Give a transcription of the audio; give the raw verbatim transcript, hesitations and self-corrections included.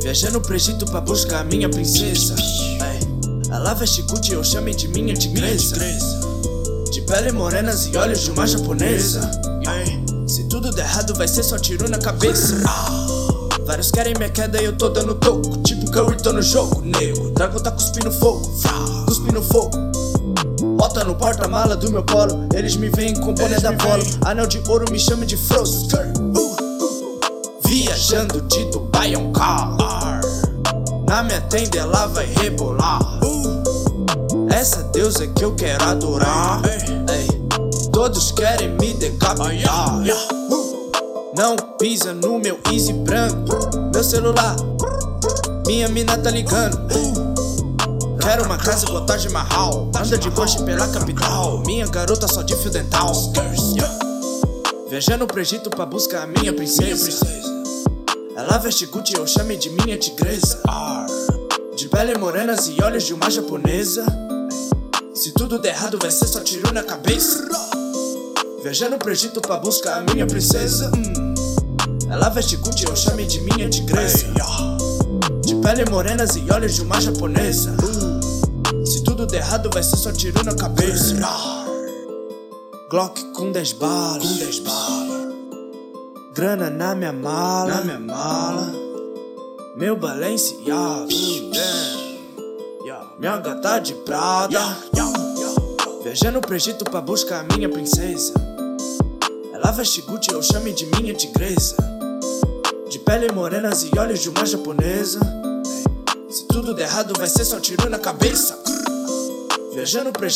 Viajando pro Egito pra buscar a minha princesa. Ei, ela veste Gucci, eu chamei de minha tigresa. De pele morenas e olhos de uma japonesa. Ei, se tudo der errado vai ser só tiro na cabeça. Vários querem minha queda e eu tô dando toco. Tipo Curry, tô no jogo, nego. Dragão tá cuspindo fogo, cuspindo fogo. Bota no porta-mala do meu polo. Eles me veem com boné da Polo. Anel de ouro me chama de Frozen. Viajando de Dubai é um car. Na minha tenda ela vai rebolar. Essa deusa que eu quero adorar. Ei, todos querem me decapitar. Não pisa no meu easy branco. Meu celular, minha mina tá ligando. Quero uma casa igual Taj Mahal. Anda de Porsche pela capital. Minha garota só de fio dental. Viajando pro Egito pra buscar a minha princesa. Ela veste Gucci, eu chamei de minha tigresa. De pele morenas e olhos de uma japonesa. Se tudo der errado vai ser só tiro na cabeça. Viajando pro Egito pra buscar a minha princesa. Ela veste Gucci, eu chamei de minha tigresa. De pele morenas e olhos de uma japonesa. Se tudo der errado vai ser só tiro na cabeça. Glock com dez balas, com dez balas. Grana na minha mala, na minha mala. Meu Balenciaga, minha gata de prata. Viajando pro Egito pra buscar a minha princesa. Ela veste Gucci, eu chamei de minha tigresa. De pele morenas e olhos de uma japonesa. Se tudo der errado vai ser só tiro na cabeça. Viajando pro Egito